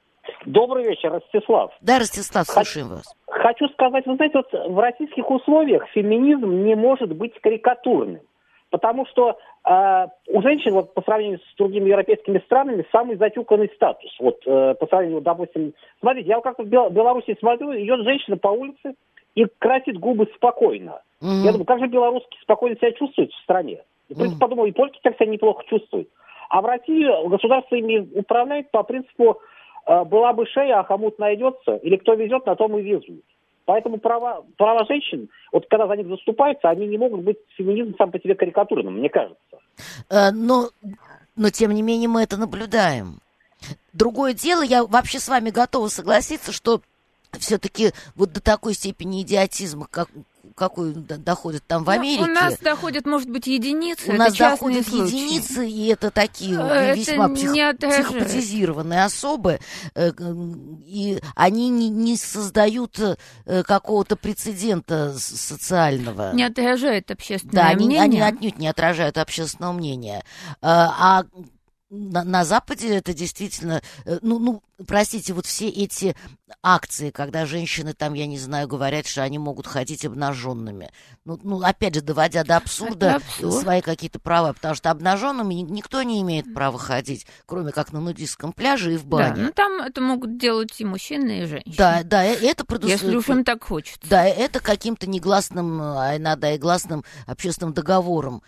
Добрый вечер, Ростислав. Да, Ростислав, слушаем Х- вас. Хочу сказать, вы знаете, вот в российских условиях феминизм не может быть карикатурным. Потому что э, у женщин, вот, по сравнению с другими европейскими странами, самый затюканный статус. Вот э, по сравнению, допустим, смотрите, я как-то в Бел- Беларуси смотрю, идет женщина по улице и красит губы спокойно. Mm-hmm. Я думаю, как же белорусски спокойно себя чувствуют в стране? И mm-hmm. подумал, и польки так себя неплохо чувствуют. А в России государство ими управляет по принципу э, была бы шея, а хомут найдется, или кто везет, на том и везут. Поэтому права, права женщин, вот когда за них заступаются, они не могут быть феминизмом сам по себе карикатурным, мне кажется. Э, но, но, тем не менее, мы это наблюдаем. Другое дело, я вообще с вами готова согласиться, что все-таки вот до такой степени идиотизма, как, какой доходит там в Америке. У нас доходят, может быть, единицы. У это нас доходят случаи. единицы, и это такие это весьма псих, психопатизированные особы, и они не, не создают какого-то прецедента социального. Не отражают общественное да, они, мнение. они отнюдь не отражают общественного мнения. А На, на Западе это действительно, ну, ну, простите, вот все эти акции, когда женщины там, я не знаю, говорят, что они могут ходить обнаженными. Ну, ну опять же, доводя до абсурда свои какие-то права, потому что обнаженными никто не имеет права ходить, кроме как на нудистском пляже и в бане. Да, ну там это могут делать и мужчины, и женщины. Да, да, это предусмотрено. Если уж им так хочется. Да, это каким-то негласным, а иногда и гласным общественным договором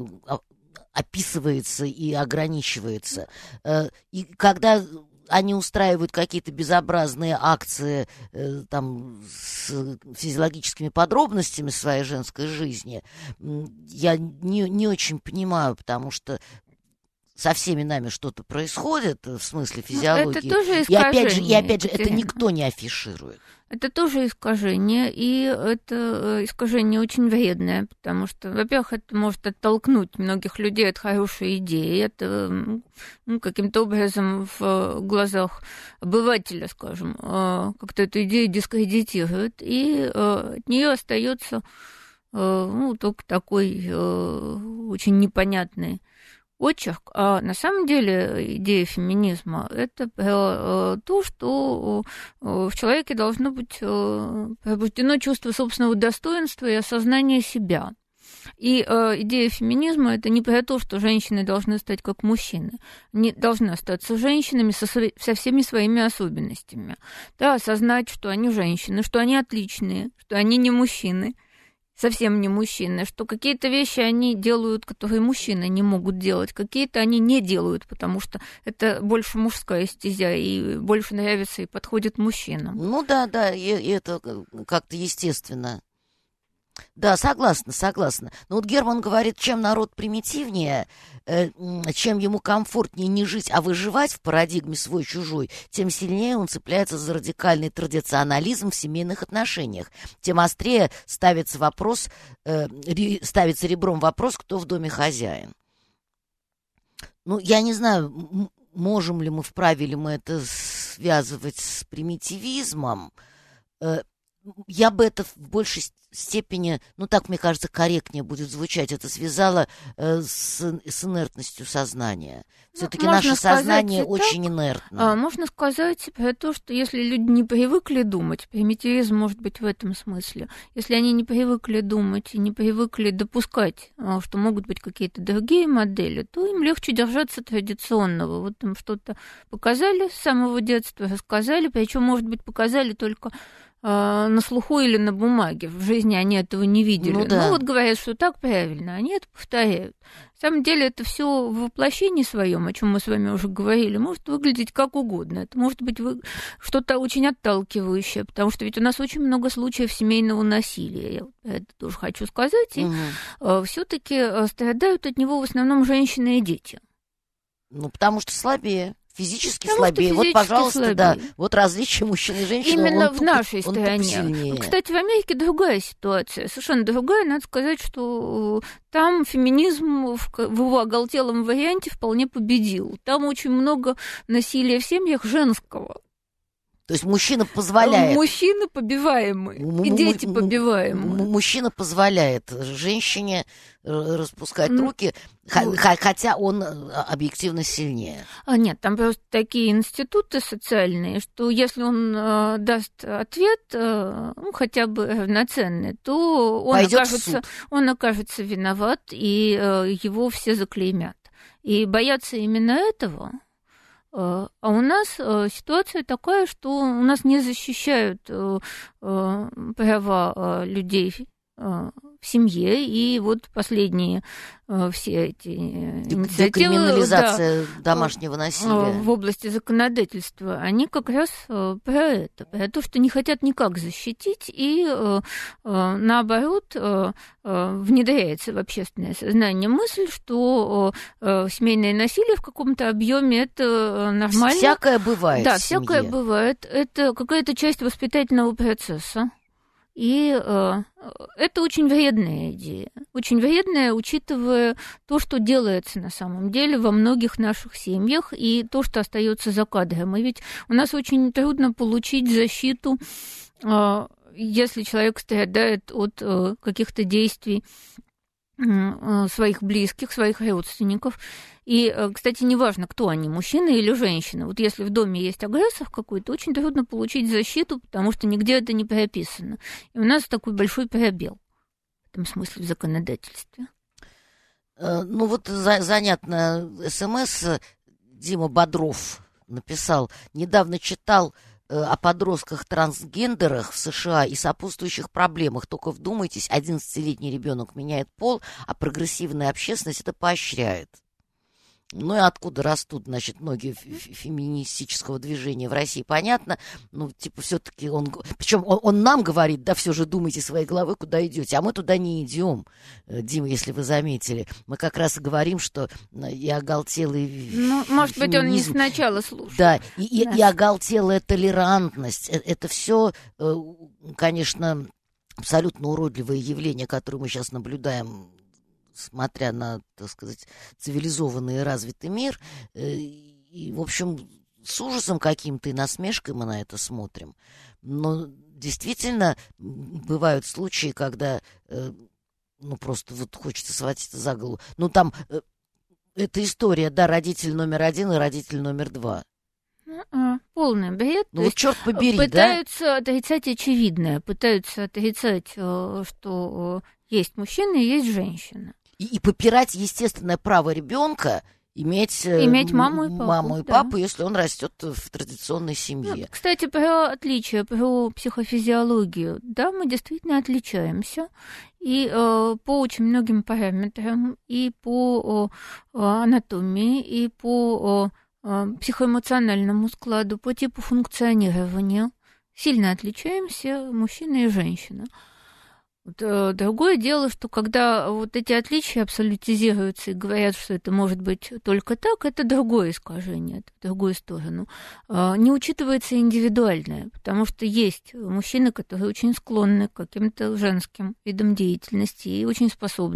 описывается и ограничивается. И когда они устраивают какие-то безобразные акции там, с физиологическими подробностями своей женской жизни, я не, не очень понимаю, потому что со всеми нами что-то происходит в смысле физиологии. Это тоже искажение. И опять же, и опять же это никто не афиширует. Это тоже искажение, и это искажение очень вредное, потому что, во-первых, это может оттолкнуть многих людей от хорошей идеи, это ну, каким-то образом в глазах обывателя, скажем, как-то эту идею дискредитирует, и от нее остается ну, только такой очень непонятный очерк. А на самом деле идея феминизма – это про то, что в человеке должно быть пробуждено чувство собственного достоинства и осознание себя. И э, идея феминизма – это не про то, что женщины должны стать как мужчины. Они должны остаться женщинами со, со всеми своими особенностями. Да, осознать, что они женщины, что они отличные, что они не мужчины. Совсем не мужчины, что какие-то вещи они делают, которые мужчины не могут делать, какие-то они не делают, потому что это больше мужская стезя и больше нравится и подходит мужчинам. Ну да, да, и, и это как-то естественно. Да, согласна, согласна. Но вот Герман говорит, чем народ примитивнее, э, чем ему комфортнее не жить, а выживать в парадигме свой-чужой, тем сильнее он цепляется за радикальный традиционализм в семейных отношениях. Тем острее ставится вопрос, э, ре, ставится ребром вопрос, кто в доме хозяин. Ну, я не знаю, можем ли мы, вправе ли мы это связывать с примитивизмом. Э, я бы это в большей степени, ну так, мне кажется, корректнее будет звучать, это связала э, с, с инертностью сознания. Все-таки можно наше сознание так, очень инертно. А, можно сказать про то, что если люди не привыкли думать, примитивизм может быть в этом смысле, если они не привыкли думать и не привыкли допускать, что могут быть какие-то другие модели, то им легче держаться традиционного. Вот им что-то показали с самого детства, рассказали, причем, может быть, показали только на слуху или на бумаге. В жизни они этого не видели. Ну, да. Ну вот говорят, что так правильно, они это повторяют. На самом деле это все в воплощении своем, о чем мы с вами уже говорили, может выглядеть как угодно. Это может быть вы... что-то очень отталкивающее, потому что ведь у нас очень много случаев семейного насилия. Я это тоже хочу сказать. И угу. все-таки страдают от него в основном женщины и дети. Ну, потому что слабее. Физически Потому слабее. Физически вот, пожалуйста, слабее. да. Вот различие мужчин и женщин. Именно он в туп, нашей он стране. Кстати, в Америке другая ситуация. Совершенно другая. Надо сказать, что там феминизм в, в его оголтелом варианте вполне победил. Там очень много насилия в семьях женского. То есть мужчина позволяет... Мужчины побиваемые, и дети побиваемые. Мужчина позволяет женщине распускать руки, хотя он объективно сильнее. А нет, там просто такие институты социальные, что если он э, даст ответ, э, ну, хотя бы равноценный, то он окажется, он окажется виноват, и э, его все заклеймят. И боятся именно этого. А у нас ситуация такая, что у нас не защищают права людей в семье, и вот последние все эти инициативы... Декриминализация да, домашнего насилия. В области законодательства, они как раз про это, про то, что не хотят никак защитить, и наоборот внедряется в общественное сознание мысль, что семейное насилие в каком-то объеме это нормально. Всякое бывает. Да, в семье. всякое бывает. Это какая-то часть воспитательного процесса. И э, это очень вредная идея. Очень вредная, учитывая то, что делается на самом деле во многих наших семьях, и то, что остается за кадром. И ведь у нас очень трудно получить защиту, э, если человек страдает от э, каких-то действий э, своих близких, своих родственников. И, кстати, неважно, кто они, мужчина или женщина. Вот если в доме есть агрессор какой-то, очень трудно получить защиту, потому что нигде это не прописано. И у нас такой большой пробел в этом смысле в законодательстве. Ну вот за, занятно СМС Дима Бодров написал. Недавно читал о подростках-трансгендерах в США и сопутствующих проблемах. Только вдумайтесь, одиннадцатилетний ребенок меняет пол, а прогрессивная общественность это поощряет. Ну и откуда растут, значит, ноги феминистического движения в России, понятно. Ну, типа, все-таки он... Причем он, он нам говорит, да, все же думайте своей головой, куда идете. А мы туда не идем, Дима, если вы заметили. Мы как раз и говорим, что и оголтелый ну, феминизм... Может быть, он не сначала слушал. Да, и, и, и оголтелая толерантность. Это все, конечно, абсолютно уродливое явление, которое мы сейчас наблюдаем, смотря на, так сказать, цивилизованный и развитый мир. И, в общем, с ужасом каким-то и насмешкой мы на это смотрим. Но действительно бывают случаи, когда ну, просто вот хочется схватиться за голову. Ну, там эта история, да, родитель номер один и родитель номер два. А, полный бред. Ну, вот черт побери, пытаются да? отрицать очевидное, пытаются отрицать, что есть мужчина и есть женщина. И, и попирать естественное право ребенка иметь, иметь маму и папу, маму и да. папу, если он растет в традиционной семье. Ну, кстати, про отличия, про психофизиологию. Да, мы действительно отличаемся. И э, по очень многим параметрам, и по э, анатомии, и по э, психоэмоциональному складу, по типу функционирования. Сильно отличаемся мужчина и женщина. Вот, другое дело, что когда вот эти отличия абсолютизируются и говорят, что это может быть только так, это другое искажение, это в другую сторону. Не учитывается индивидуальное, потому что есть мужчины, которые очень склонны к каким-то женским видам деятельности и очень способны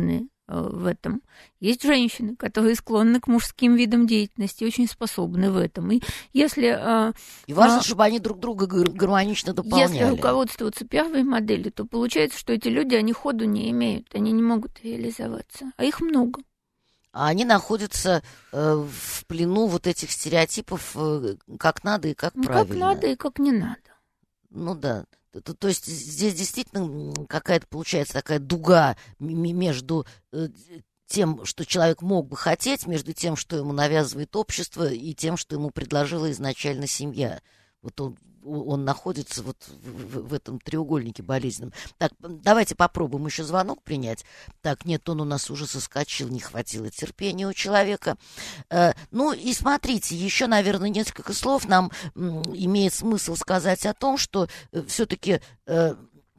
в этом. Есть женщины, которые склонны к мужским видам деятельности, очень способны в этом. И если... И важно, а, чтобы они друг друга гармонично дополняли. Если руководствоваться первой моделью, то получается, что эти люди, они ходу не имеют, они не могут реализоваться. А их много. А они находятся э, в плену вот этих стереотипов, э, как надо и как ну, правильно. Как надо и как не надо. Ну да. То, то есть здесь действительно какая-то получается такая дуга между э, тем, что человек мог бы хотеть, между тем, что ему навязывает общество, и тем, что ему предложила изначально семья. Вот он, он находится вот в, в, в этом треугольнике болезненном. Так, давайте попробуем еще звонок принять. Так, нет, он у нас уже соскочил, не хватило терпения у человека. Э, ну и смотрите, еще, наверное, несколько слов нам м, имеет смысл сказать о том, что э, все-таки... Э,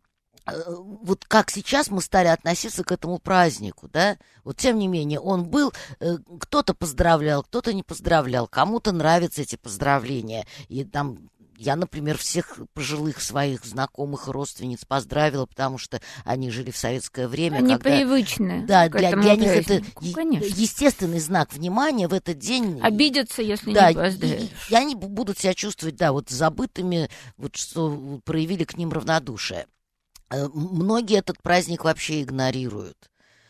вот как сейчас мы стали относиться к этому празднику, да, вот тем не менее он был, кто-то поздравлял, кто-то не поздравлял, кому-то нравятся эти поздравления, и там я, например, всех пожилых своих знакомых и родственниц поздравила, потому что они жили в советское время. Они когда, привычны. Да, для, для них это Конечно. естественный знак внимания в этот день. Обидятся, если да, не поздравишь. И, и они будут себя чувствовать, да, вот забытыми, вот что проявили к ним равнодушие. Многие этот праздник вообще игнорируют.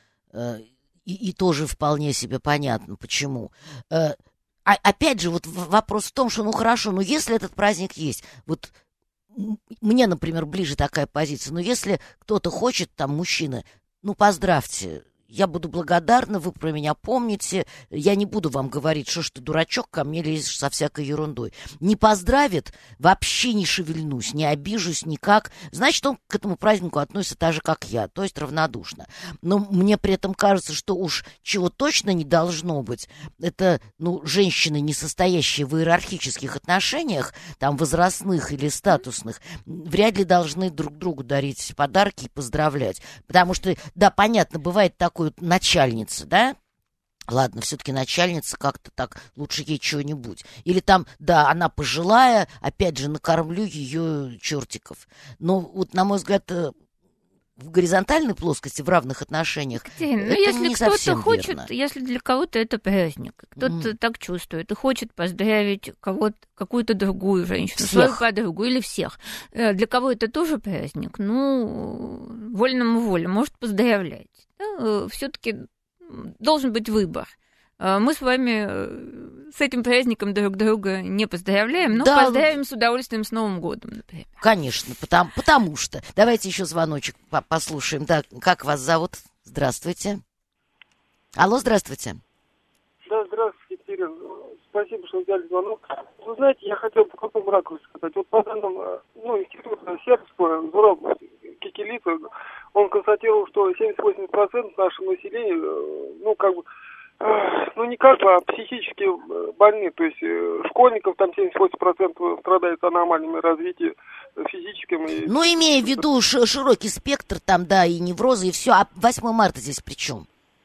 И, и тоже вполне себе понятно, почему. А, опять же, вот вопрос в том, что, ну хорошо, ну если этот праздник есть, вот мне, например, ближе такая позиция, но если кто-то хочет, там, мужчина, ну поздравьте, я буду благодарна, вы про меня помните, я не буду вам говорить, что ж ты, дурачок, ко мне лезешь со всякой ерундой. Не поздравит, вообще не шевельнусь, не обижусь никак. Значит, он к этому празднику относится так же, как я, то есть равнодушно. Но мне при этом кажется, что уж чего точно не должно быть, это, ну, женщины, не состоящие в иерархических отношениях, там, возрастных или статусных, вряд ли должны друг другу дарить подарки и поздравлять. Потому что, да, понятно, бывает так, начальница, да? Ладно, все-таки начальница как-то так, лучше ей чего-нибудь. Или там, да, она пожилая, опять же, накормлю ее чертиков. Но вот, на мой взгляд, в горизонтальной плоскости, в равных отношениях, Катерина, это ну, если не кто-то совсем хочет, верно. Если для кого-то это праздник, кто-то mm. так чувствует и хочет поздравить кого-то, какую-то другую женщину, всех. Свою подругу или всех. Для кого это тоже праздник, ну, вольному воля, может поздравлять. Да? Все-таки должен быть выбор. Мы с вами с этим праздником друг друга не поздравляем, но да, поздравим с удовольствием с Новым годом, например. Конечно, потому, потому что. Давайте еще звоночек послушаем. Да, как вас зовут? Здравствуйте. Алло, здравствуйте. Да, здравствуйте, Екатерина. Спасибо, что взяли звонок. Вы знаете, я хотел по какому ракурсу сказать. Вот по данным, ну, института сербского, Зураб Кикилица, он констатировал, что семьдесят-восемь процентов нашего населения, ну, как бы, ну, не как бы, а психически больны. То есть школьников там семьдесят восемь процентов страдает аномальным развитием физическим. И... Ну, имея в виду широкий спектр, там, да, и неврозы, и все. А восьмое марта здесь при чем?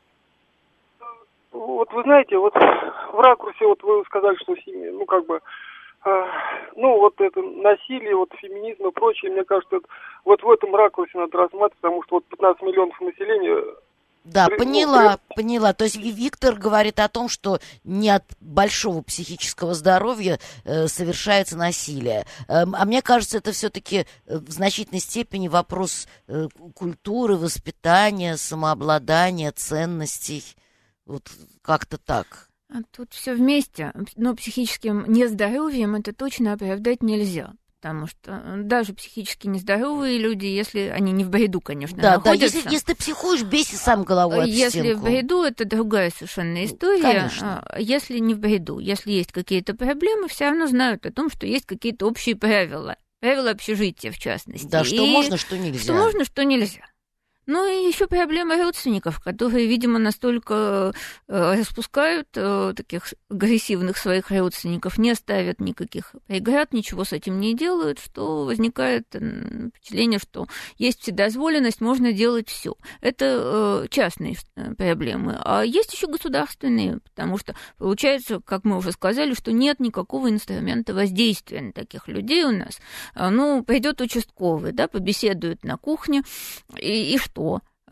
Вот вы знаете, вот в ракурсе, вот вы сказали, что семья, ну, как бы, э, ну, вот это насилие, вот феминизм и прочее, мне кажется, это, вот в этом ракурсе надо рассматривать, потому что вот пятнадцать миллионов населения... Да, при, поняла, ну, при... поняла. То есть Виктор говорит о том, что не от большого психического здоровья э, совершается насилие. Э, а мне кажется, это все-таки в значительной степени вопрос э, культуры, воспитания, самообладания, ценностей. Вот как-то так. А тут все вместе, но психическим нездоровьем это точно оправдать нельзя. Потому что даже психически нездоровые люди, если они не в бреду, конечно, да, находятся... Да, если, если ты психуешь, бейся сам головой об если стенку. Если в бреду, это другая совершенно история. Конечно. Если не в бреду, если есть какие-то проблемы, все равно знают о том, что есть какие-то общие правила. Правила общежития, в частности. Да, что И можно, что нельзя. Что можно, что нельзя. Ну и еще проблема родственников, которые, видимо, настолько э, распускают э, таких агрессивных своих родственников, не ставят никаких преград, ничего с этим не делают, что возникает э, впечатление, что есть вседозволенность, можно делать все. Это э, частные э, проблемы. А есть еще государственные, потому что получается, как мы уже сказали, что нет никакого инструмента воздействия на таких людей у нас. А, ну, придет участковый, да, побеседует на кухне, и, и что?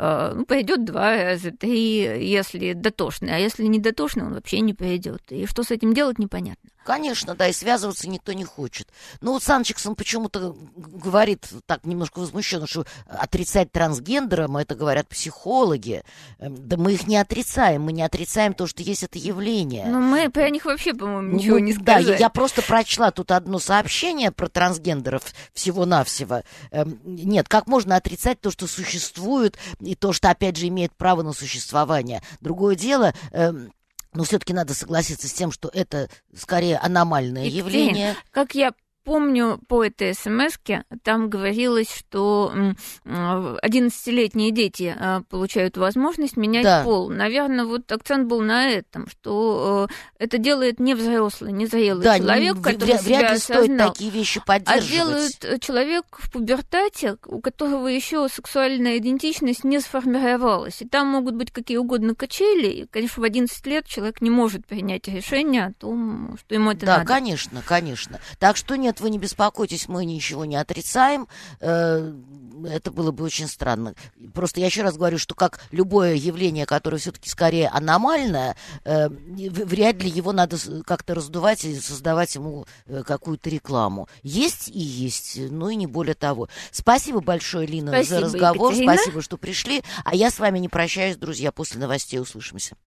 ну, пойдет два раза, три, если дотошный, а если не дотошный, он вообще не пойдет. И что с этим делать, непонятно. Конечно, да, и связываться никто не хочет. Но вот Санчиксон почему-то говорит так немножко возмущенно, что отрицать трансгендерам, это говорят психологи. Да мы их не отрицаем, мы не отрицаем то, что есть это явление. Но мы про них вообще, по-моему, ничего ну, не сказали. Да, я, я просто прочла тут одно сообщение про трансгендеров всего-навсего. Нет, как можно отрицать то, что существует, и то, что, опять же, имеет право на существование. Другое дело... Но все-таки надо согласиться с тем, что это скорее аномальное Екатерина, явление. Как я помню по этой смс-ке, там говорилось, что одиннадцатилетние дети получают возможность менять да. пол. Наверное, вот акцент был на этом, что это делает не взрослый, не зрелый да, человек, не, который вряд, себя вряд ли осознал, стоит такие вещи поддерживать. А делает человек в пубертате, у которого еще сексуальная идентичность не сформировалась. И там могут быть какие угодно качели. И, конечно, в одиннадцать лет человек не может принять решение о том, что ему это да, надо. Да, конечно, конечно. Так что нет, вы не беспокойтесь, мы ничего не отрицаем. Это было бы очень странно. Просто я еще раз говорю, что как любое явление, которое все-таки скорее аномальное, вряд ли его надо как-то раздувать и создавать ему какую-то рекламу. Есть и есть, ну и не более того. Спасибо большое, Лина, Спасибо, за разговор. Екатерина. Спасибо, что пришли. А я с вами не прощаюсь, друзья. После новостей услышимся.